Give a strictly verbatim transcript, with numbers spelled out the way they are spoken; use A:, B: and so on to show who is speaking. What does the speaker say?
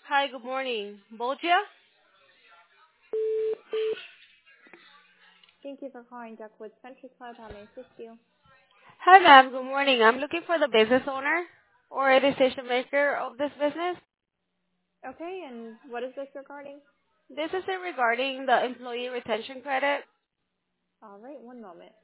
A: Hi, good morning. Bolgia?
B: Thank you for calling Duckwood Country Club. How may I assist you?
A: Hi, ma'am. Good morning. I'm looking for the business owner or a decision maker of this business.
B: Okay, and what is this regarding?
A: This is regarding the employee retention credit.
B: All right, one moment.